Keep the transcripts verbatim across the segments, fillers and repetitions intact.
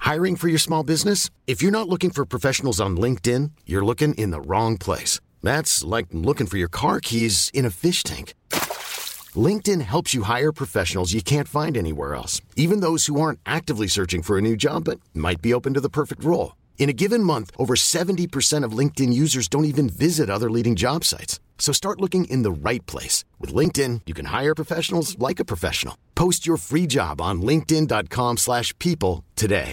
Hiring for your small business? If you're not looking for professionals on LinkedIn, you're looking in the wrong place. That's like looking for your car keys in a fish tank. LinkedIn helps you hire professionals you can't find anywhere else, even those who aren't actively searching for a new job but might be open to the perfect role. In a given month, over seventy percent of LinkedIn users don't even visit other leading job sites. So start looking in the right place. With LinkedIn, you can hire professionals like a professional. Post your free job on linkedin.com slash people today.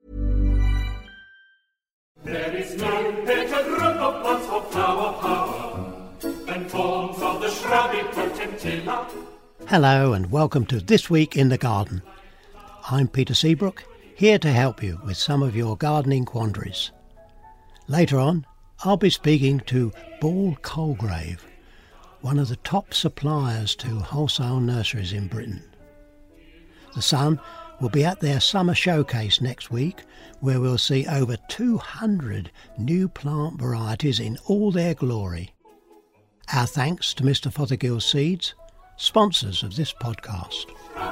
There is no better group of plants for flower power than forms of the shrubby potentilla. Hello and welcome to This Week in the Garden. I'm Peter Seabrook, here to help you with some of your gardening quandaries. Later on, I'll be speaking to Ball Colegrave, one of the top suppliers to wholesale nurseries in Britain. The Sun will be at their summer showcase next week, where we'll see over two hundred new plant varieties in all their glory. Our thanks to Mister Fothergill Seeds, sponsors of this podcast.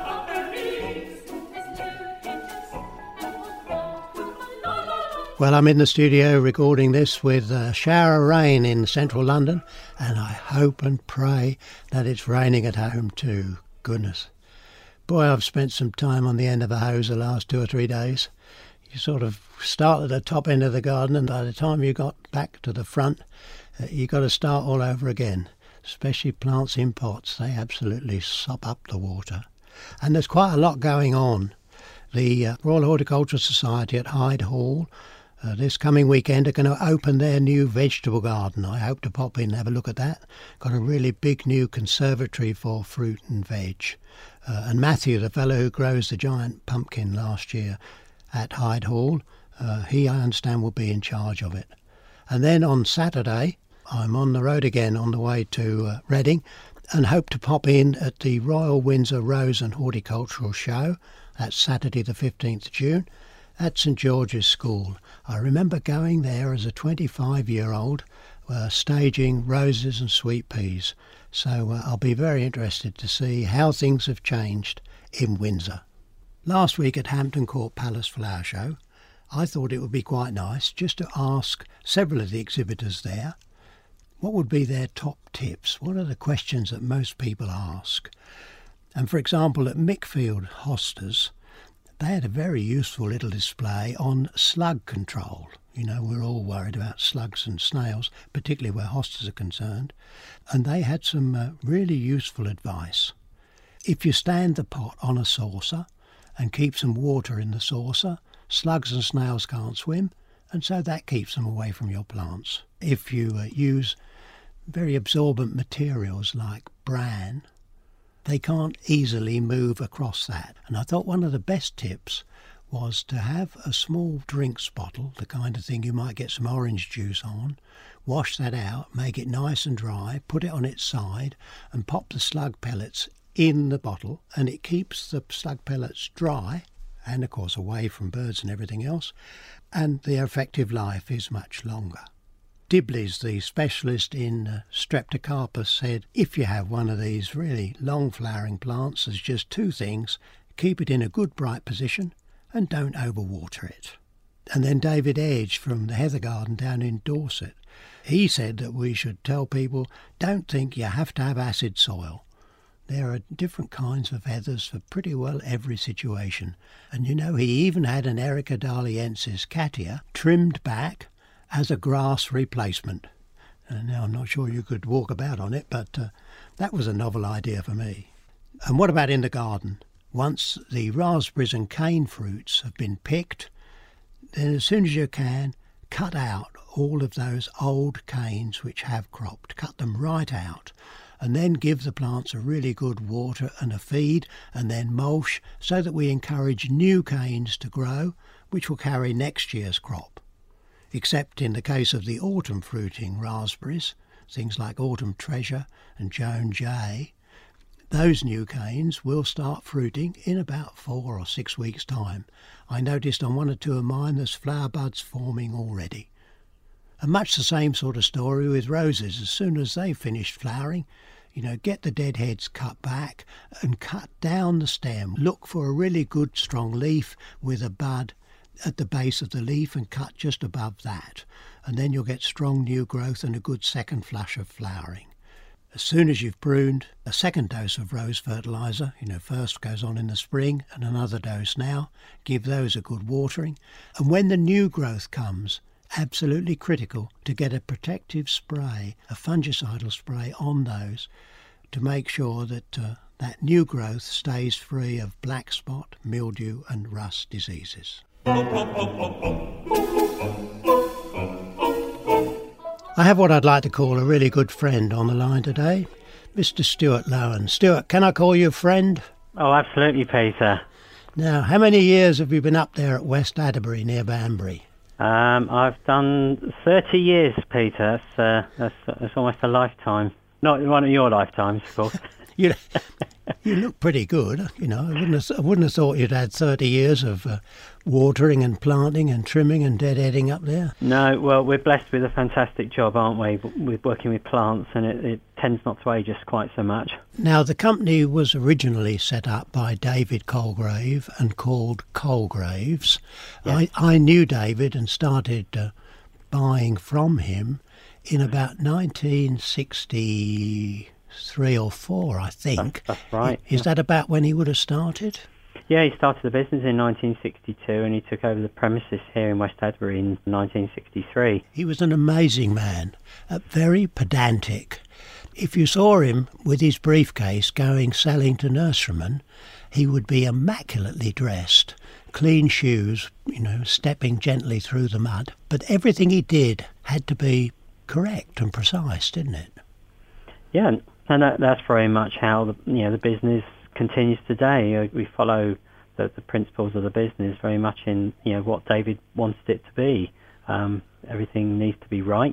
Well, I'm in the studio recording this with a shower of rain in central London, and I hope and pray that it's raining at home too. Goodness. Boy, I've spent some time on the end of a hose the last two or three days. You sort of start at the top end of the garden, and by the time you got back to the front, uh, you got to start all over again. Especially plants in pots, they absolutely sop up the water. And there's quite a lot going on. The uh, Royal Horticultural Society at Hyde Hall Uh, this coming weekend are going to open their new vegetable garden. I hope to pop in and have a look at that. Got a really big new conservatory for fruit and veg. Uh, and Matthew, the fellow who grows the giant pumpkin last year at Hyde Hall, uh, he, I understand, will be in charge of it. And then on Saturday, I'm on the road again on the way to uh, Reading and hope to pop in at the Royal Windsor Rose and Horticultural Show. That's Saturday the fifteenth of June. At St George's School. I remember going there as a twenty-five-year-old, uh, staging roses and sweet peas. So uh, I'll be very interested to see how things have changed in Windsor. Last week at Hampton Court Palace Flower Show, I thought it would be quite nice just to ask several of the exhibitors there what would be their top tips. What are the questions that most people ask? And for example, at Mickfield Hosters, they had a very useful little display on slug control. You know, we're all worried about slugs and snails, particularly where hostas are concerned. And they had some uh, really useful advice. If you stand the pot on a saucer and keep some water in the saucer, slugs and snails can't swim, and so that keeps them away from your plants. If you uh, use very absorbent materials like bran, they can't easily move across that. And I thought one of the best tips was to have a small drinks bottle, the kind of thing you might get some orange juice on, wash that out, make it nice and dry, put it on its side and pop the slug pellets in the bottle, and it keeps the slug pellets dry and of course away from birds and everything else, and their effective life is much longer. Dibley's, the specialist in uh, Streptocarpus, said if you have one of these really long flowering plants, there's just two things: keep it in a good bright position and don't overwater it. And then David Edge from the Heather Garden down in Dorset, he said that we should tell people don't think you have to have acid soil. There are different kinds of heathers for pretty well every situation. And you know, he even had an Erica dahliensis catia trimmed back as a grass replacement. And now I'm not sure you could walk about on it, but uh, that was a novel idea for me. And what about in the garden? Once the raspberries and cane fruits have been picked, then as soon as you can, cut out all of those old canes which have cropped. Cut them right out. And then give the plants a really good water and a feed, and then mulch, so that we encourage new canes to grow, which will carry next year's crop. Except in the case of the autumn fruiting raspberries, things like Autumn Treasure and Joan Jay, those new canes will start fruiting in about four or six weeks' time. I noticed on one or two of mine there's flower buds forming already. And much the same sort of story with roses. As soon as they've finished flowering, you know, get the dead heads cut back and cut down the stem. Look for a really good strong leaf with a bud at the base of the leaf and cut just above that. And then you'll get strong new growth and a good second flush of flowering. As soon as you've pruned, a second dose of rose fertiliser, you know, first goes on in the spring and another dose now, give those a good watering. And when the new growth comes, absolutely critical to get a protective spray, a fungicidal spray on those to make sure that uh, that new growth stays free of black spot, mildew and rust diseases. I have what I'd like to call a really good friend on the line today, Mister Stuart Lowen. Stuart, can I call you friend? Oh, absolutely, Peter. Now, how many years have you been up there at West Adderbury near Banbury? Um, I've done thirty years, Peter. That's, uh, that's, that's almost a lifetime. Not one of your lifetimes, of course. you, you look pretty good. You know, I wouldn't have, I wouldn't have thought you'd had thirty years of uh, watering and planting and trimming and deadheading up there. No, well, we're blessed with a fantastic job, aren't we, with working with plants, and it, it tends not to age us quite so much. Now, the company was originally set up by David Colgrave and called Colgraves. Yes. I, I knew David and started uh, buying from him in about nineteen sixty-three or four, I think. That's, that's right. Is that about when he would have started? Yeah, he started the business in nineteen sixty-two and he took over the premises here in West Adderbury in nineteen sixty-three. He was an amazing man, uh, very pedantic. If you saw him with his briefcase going selling to nurserymen, he would be immaculately dressed, clean shoes, you know, stepping gently through the mud. But everything he did had to be correct and precise, didn't it? Yeah, and that, that's very much how the, you know, the business continues today. We follow the, the principles of the business very much in, you know, what David wanted it to be. Um, everything needs to be right,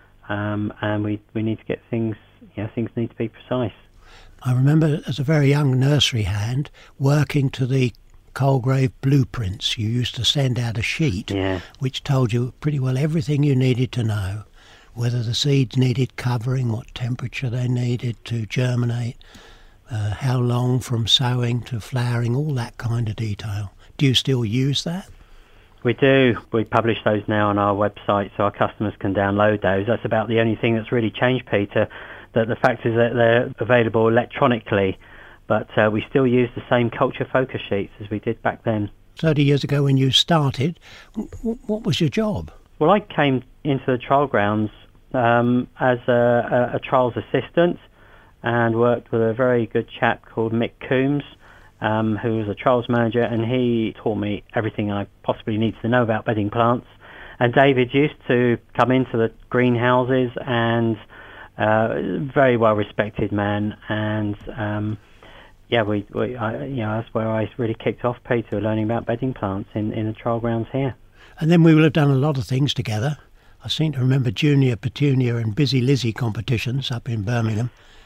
um, and we we need to get things, you know, things need to be precise. I remember as a very young nursery hand working to the Colgrave blueprints. You used to send out a sheet yeah. which told you pretty well everything you needed to know, whether the seeds needed covering, what temperature they needed to germinate, uh, how long from sowing to flowering, all that kind of detail. Do you still use that? We do. We publish those now on our website so our customers can download those. That's about the only thing that's really changed, Peter, that the fact is that they're available electronically, but uh, we still use the same culture focus sheets as we did back then. thirty years ago when you started, w- what was your job? Well, I came into the trial grounds um, as a, a, a trials assistant and worked with a very good chap called Mick Coombs, um, who was a trials manager, and he taught me everything I possibly needed to know about bedding plants. And David used to come into the greenhouses, and uh, very well respected man, and um, yeah, we, we I, you know, that's where I really kicked off, Peter, learning about bedding plants in, in the trial grounds here. And then we will have done a lot of things together. I seem to remember Junior Petunia and Busy Lizzie competitions up in Birmingham.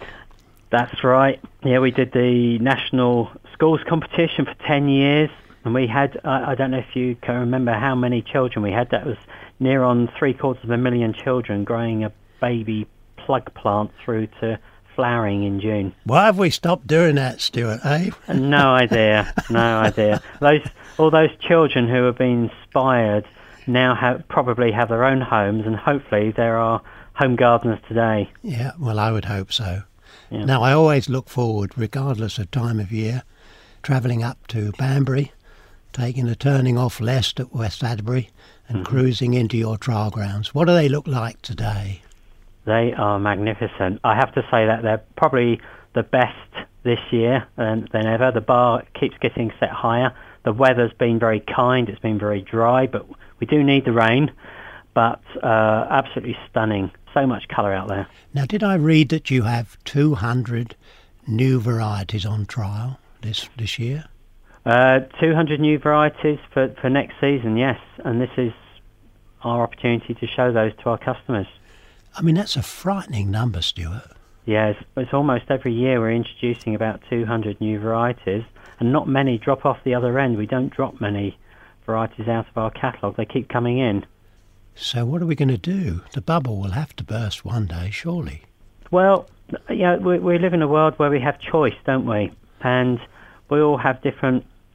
That's right. Yeah, we did the national schools competition for ten years, and we had, I, I don't know if you can remember how many children we had. That was near on three quarters of a million children growing a baby plug plant through to flowering in June. Why have we stopped doing that, Stuart, eh? No idea, no idea. Those all those children who have been inspired now have probably have their own homes, and hopefully there are home gardeners today. Yeah, well, I would hope so. Yeah. Now, I always look forward, regardless of time of year, travelling up to Banbury, taking a turning off left at West Adderbury and mm-hmm. cruising into your trial grounds. What do they look like today? They are magnificent. I have to say that they're probably the best this year than, than ever. The bar keeps getting set higher. The weather's been very kind. It's been very dry, but we do need the rain. But uh, absolutely stunning. So much colour out there. Now, did I read that you have two hundred new varieties on trial this this year? Uh, two hundred new varieties for, for next season, yes. And this is our opportunity to show those to our customers. I mean, that's a frightening number, Stuart. Yeah, it's, it's almost every year we're introducing about two hundred new varieties, and not many drop off the other end. We don't drop many varieties out of our catalogue. They keep coming in. So what are we going to do? The bubble will have to burst one day, surely. Well, yeah, we, we live in a world where we have choice, don't we? And we all have different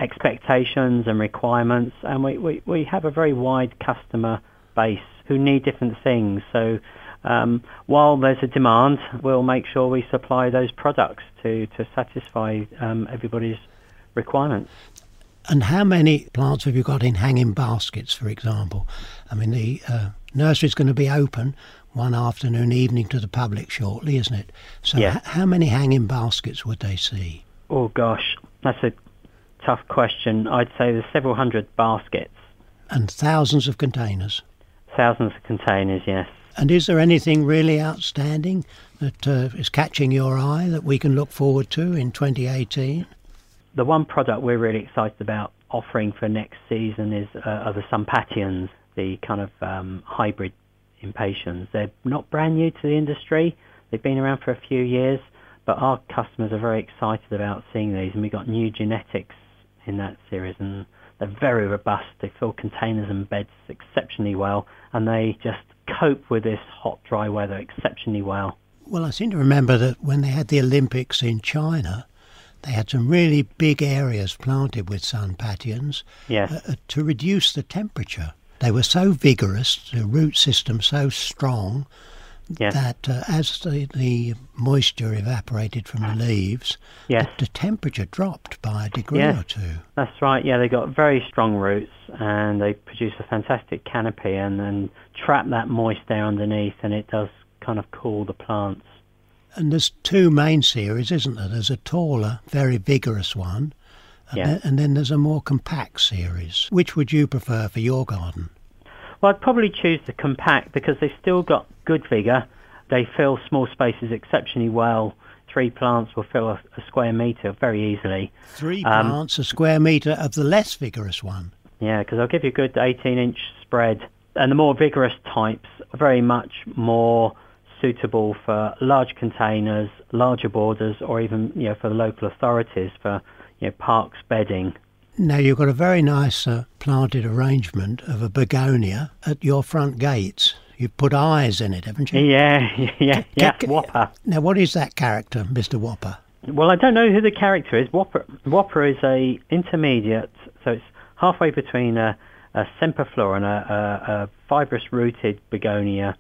expectations and requirements, and we, we, we have a very wide customer base who need different things. So um, while there's a demand, we'll make sure we supply those products to, to satisfy um, everybody's requirements. And how many plants have you got in hanging baskets, for example? I mean, the uh, nursery's going to be open one afternoon, evening to the public shortly, isn't it? So Yeah. h- how many hanging baskets would they see? Oh gosh, that's a tough question. I'd say there's several hundred baskets, And thousands of containers. thousands of containers, yes. And is there anything really outstanding that uh, is catching your eye that we can look forward to in twenty eighteen? The one product we're really excited about offering for next season is uh, are the Sunpatians, the kind of um, hybrid impatiens. They're not brand new to the industry. They've been around for a few years, but our customers are very excited about seeing these, and we've got new genetics in that series, and they're very robust. They fill containers and beds exceptionally well, and they just cope with this hot, dry weather exceptionally well. Well, I seem to remember that when they had the Olympics in China, they had some really big areas planted with Sunpatians Yes. uh, to reduce the temperature. They were so vigorous, the root system so strong, Yes. that uh, as the, the moisture evaporated from the leaves, Yes. the, the temperature dropped by a degree Yes. or two. That's right, yeah, they've got very strong roots, and they produce a fantastic canopy and then trap that moist air underneath, and it does kind of cool the plants. And there's two main series, isn't there? There's a taller, very vigorous one, and, Yeah. then, and then there's a more compact series. Which would you prefer for your garden? Well, I'd probably choose the compact because they've still got good vigour. They fill small spaces exceptionally well. Three plants will fill a, a square metre very easily. Three Um, plants a square metre of the less vigorous one. Yeah, because I'll give you a good eighteen-inch spread. And the more vigorous types are very much more suitable for large containers, larger borders, or even, you know, for the local authorities for, you know, parks bedding. Now, you've got a very nice uh, planted arrangement of a begonia at your front gates. You've put eyes in it, haven't you? Yeah, yeah, yeah, Ca- Whopper. Now, what is that character, Mister Whopper? Well, I don't know who the character is. Whopper, Whopper is a intermediate, so it's halfway between a, a semperflora and a, a, a fibrous-rooted begonia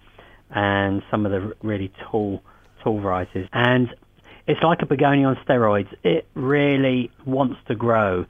and some of the really tall, tall varieties. And it's like a begonia on steroids. It really wants to grow.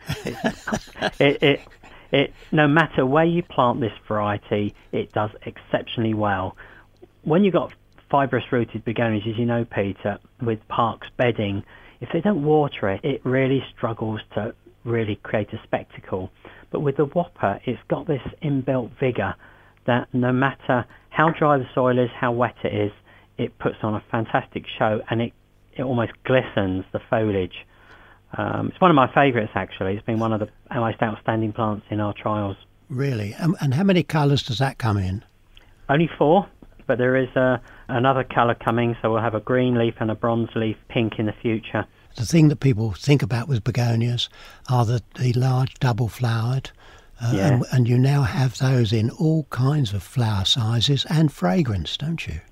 it, it, it, no matter where you plant this variety, it does exceptionally well. When you've got fibrous-rooted begonias, as you know, Peter, with parks bedding, if they don't water it, it really struggles to really create a spectacle. But with the Whopper, it's got this inbuilt vigour that no matter how dry the soil is, how wet it is, it puts on a fantastic show, and it, it almost glistens the foliage. Um, it's one of my favourites, actually. It's been one of the most outstanding plants in our trials. Really? Um, and how many colours does that come in? Only four, but there is uh, another colour coming, so we'll have a green leaf and a bronze leaf pink in the future. The thing that people think about with begonias are the, the large double-flowered, uh, Yeah. and, and you now have those in all kinds of flower sizes and fragrance, don't you?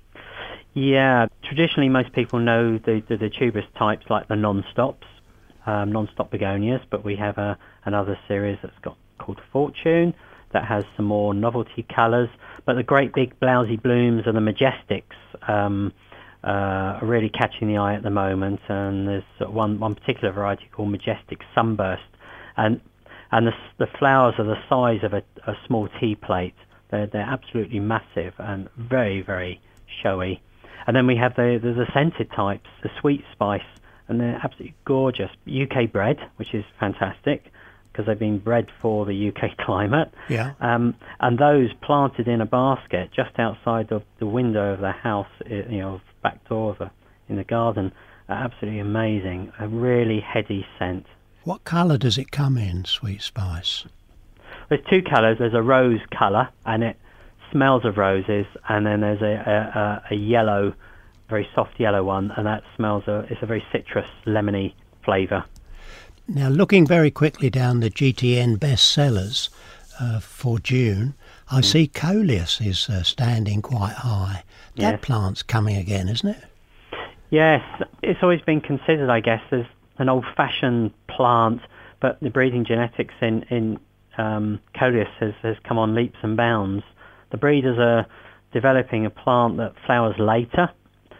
Yeah, traditionally most people know the, the, the tuberous types like the non-stops, um, non-stop begonias, but we have a, another series that's got called Fortune that has some more novelty colours, but the great big blousy blooms and the majestics um, uh, are really catching the eye at the moment, and there's one, one particular variety called Majestic Sunburst, and and the, the flowers are the size of a, a small tea plate. They're, they're absolutely massive and very, very showy. And then we have the, the, the scented types, the sweet spice, and they're absolutely gorgeous. U K bred, which is fantastic, because they've been bred for the U K climate. Yeah. Um, and those planted in a basket just outside of the window of the house, you know, back door of the, in the garden, are absolutely amazing. A really heady scent. What colour does it come in, Sweet Spice? There's two colours. There's a rose colour, and it smells of roses, and then there's a, a, a yellow, very soft yellow one, and that smells of, it's a very citrus, lemony flavour. Now, looking very quickly down the G T N bestsellers uh, for June, I mm. see Coleus is uh, standing quite high. That Yes. plant's coming again, isn't it? Yes, it's always been considered, I guess, as an old-fashioned plant but the breeding genetics in, in um, Coleus has, has come on leaps and bounds. The breeders are developing a plant that flowers later,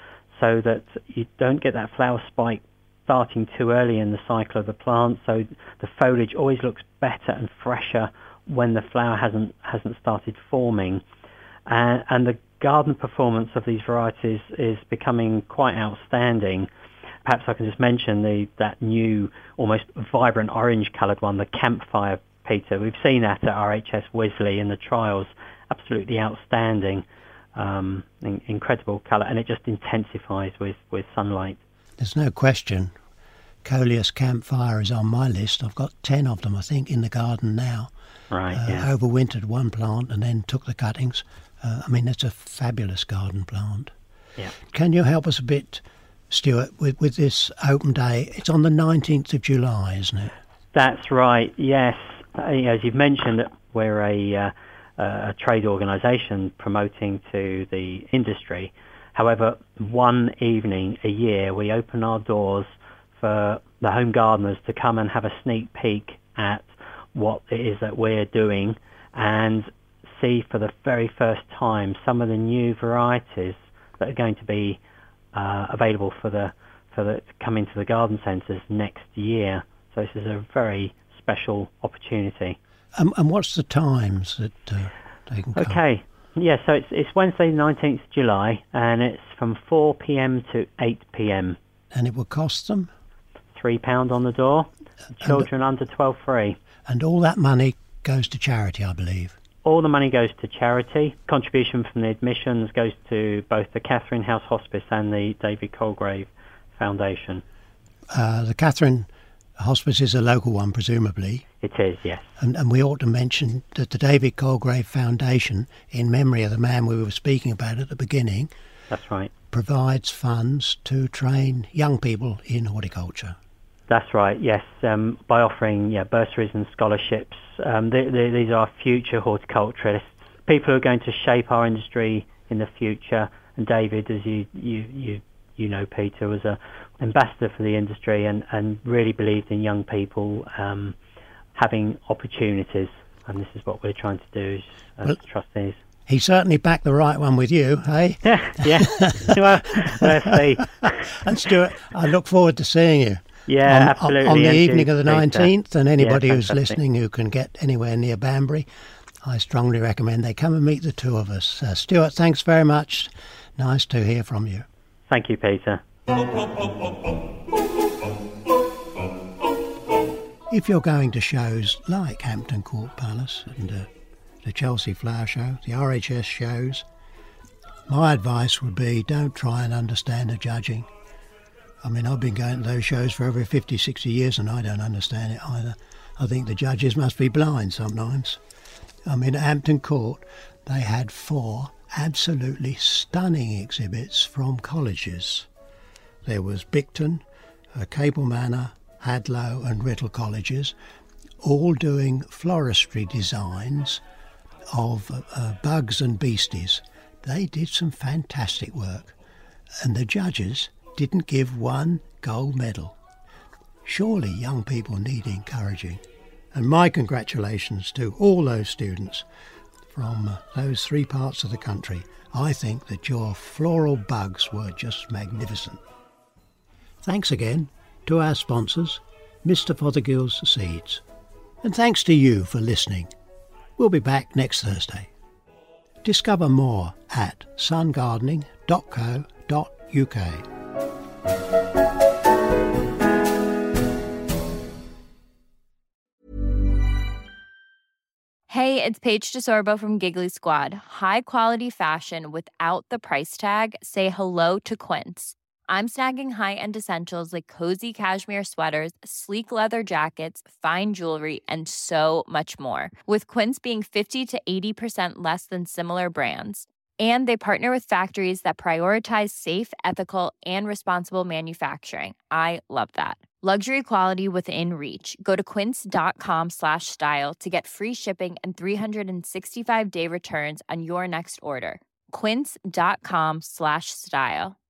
so that you don't get that flower spike starting too early in the cycle of the plant, so the foliage always looks better and fresher when the flower hasn't hasn't started forming. Uh, and the garden performance of these varieties is becoming quite outstanding. Perhaps I can just mention the that new, almost vibrant orange-coloured one, the Campfire, Peter. We've seen that at R H S Wisley in the trials. Absolutely outstanding, um, in, incredible colour, and it just intensifies with, with sunlight. There's no question. Coleus Campfire is on my list. I've got ten of them, I think, in the garden now. Right, uh, yeah. Overwintered one plant and then took the cuttings. Uh, I mean, it's a fabulous garden plant. Yeah. Can you help us a bit, Stuart, with, with this open day? It's on the nineteenth of July, isn't it? That's right, yes. Uh, as you've mentioned, we're a, uh, a trade organisation promoting to the industry. However, one evening a year we open our doors for the home gardeners to come and have a sneak peek at what it is that we're doing and see for the very first time some of the new varieties that are going to be uh, available for the for the to come into the garden centres next year. So this is a very special opportunity. Um, and what's the times that uh, they can come? Okay, yeah, so it's it's Wednesday the nineteenth of July and it's from four p.m. to eight p.m. And it will cost them? three pounds on the door. Children and, under twelve free. And all that money goes to charity, I believe? All the money goes to charity. Contribution from the admissions goes to both the Catherine House Hospice and the David Colgrave Foundation. Uh, the Catherine Hospice is a local one, presumably. It is, yes. And, and we ought to mention that the David Colgrave Foundation, in memory of the man we were speaking about at the beginning, that's right, provides funds to train young people in horticulture. That's right, yes, um, by offering yeah, bursaries and scholarships. Um, they, they, these are future horticulturists, people who are going to shape our industry in the future. And David, as you you, you, you know, Peter, was an ambassador for the industry and, and really believed in young people um, having opportunities. And this is what we're trying to do as well, trustees. He certainly backed the right one with you, hey? Yeah, yeah. Well, let's see. And Stuart, I look forward to seeing you. Yeah, on, absolutely. On the and evening of the nineteenth, and anybody yeah, who's listening who can get anywhere near Banbury, I strongly recommend they come and meet the two of us. Uh, Stuart, thanks very much. Nice to hear from you. Thank you, Peter. If you're going to shows like Hampton Court Palace and uh, the Chelsea Flower Show, the R H S shows, my advice would be don't try and understand the judging. I mean, I've been going to those shows for over fifty, sixty years and I don't understand it either. I think the judges must be blind sometimes. I mean, at Hampton Court, they had four absolutely stunning exhibits from colleges. There was Bicton, uh, Cable Manor, Hadlow and Writtle colleges, all doing floristry designs of uh, bugs and beasties. They did some fantastic work. And the judges didn't give one gold medal. Surely young people need encouraging. And my congratulations to all those students from uh, those three parts of the country. I think that your floral bugs were just magnificent. Thanks again to our sponsors, Mister Fothergill's Seeds. And thanks to you for listening. We'll be back next Thursday. Discover more at sun gardening dot co dot uk. Hey, it's Paige DeSorbo from Giggly Squad. High quality fashion without the price tag. Say hello to Quince. I'm snagging high-end essentials like cozy cashmere sweaters, sleek leather jackets, fine jewelry, and so much more. With Quince being fifty to eighty percent less than similar brands. And they partner with factories that prioritize safe, ethical, and responsible manufacturing. I love that. Luxury quality within reach. Go to quince.com slash style to get free shipping and three sixty-five day returns on your next order. Quince.com slash style.